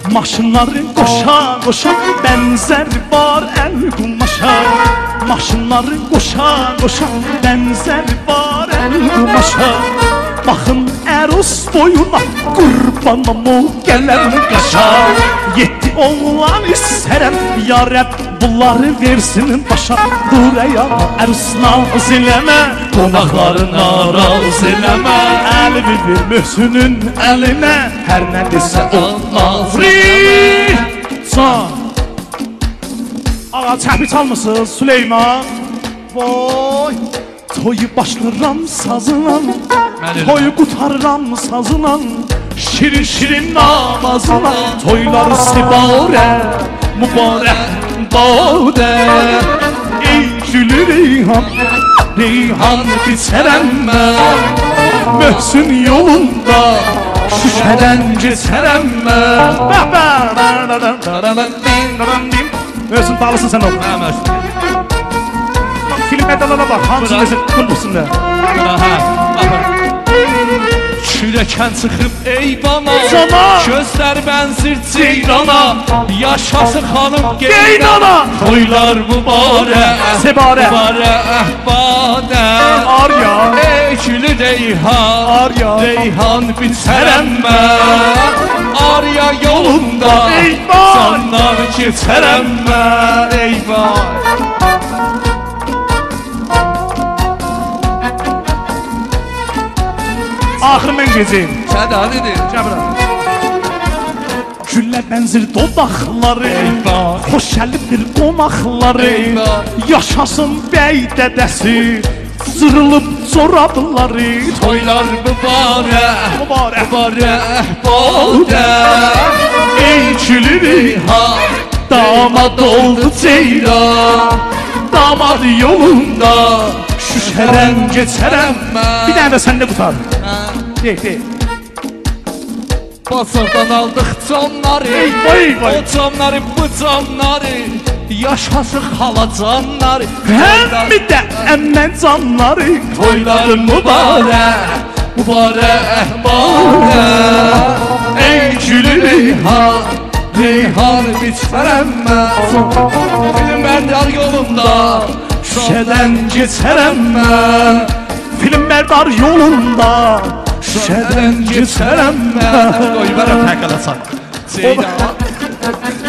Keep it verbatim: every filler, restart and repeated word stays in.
Maşınları koşa koşa benzer var el kumaşa. Maşınları koşa koşa benzer var el kumaşa. Bakın Eros boyuna kurbanım o gelen kaşa. Yetti oğlan isterem ya Rab bunları versin başa. Buraya Eros naz eleme, konaklarına raz eleme. El bir Möhsünün eline, her ne dese olmaz. Son ağa çəpi çalmısınız Süleyman? Vay toyu başlarım sazına, toyu qutarıram sazına, şirin şirin namazına. Toyları sibare, mübarək bade. Ey gülü reyhan, reyhan biçərəm mən Möhsün yolunda şüşədən geçərəm mən. Möhsün bağlısın sən ol. Filmlərdə bak, hansı desin qılmışsın da. Kürəkən çıxıb eyvana, Cana! gözlər bənzir ceyrana. Yaşasın xanım Geynana! Toylar mübarək, Sebarə! mübarək əhbadə. Arya! Ey gülü reyhan, Arya! reyhan biçərəm mən. Arya yolunda Eyvah! canlar keçərəm mən. Eyvah! Axır mən gecəyim. Sən də dedir. Cəbrəm. Güllər bənzir dodaqları, Eyvah! xoş gəlibdir qonaqları. Eyvah! Yaşasın bəy dədəsi, sırılıb corabları. Toylar mübarək, Mübarək. mübarək badə. Ey gülü reyhan, Damad oldu ceyran, damad yolunda şüşədən geçərəm mən. bir dənə də səndə qutar. Deyək, deyək. Basardan aldıq canları, Eyvah, eyvah. o canları bu canları. Yaşasın xala canları. Həm bir də əmmən canları. Toyların mübarək, mübarək badə. Ey gülü reyhan, reyhan biçərəm mən. Filmlər yolunda şüşədən geçərəm mən. Filmlər yolunda Şüşədən geçərəm mən. Qoy verəm təqələ çaq. Ceylan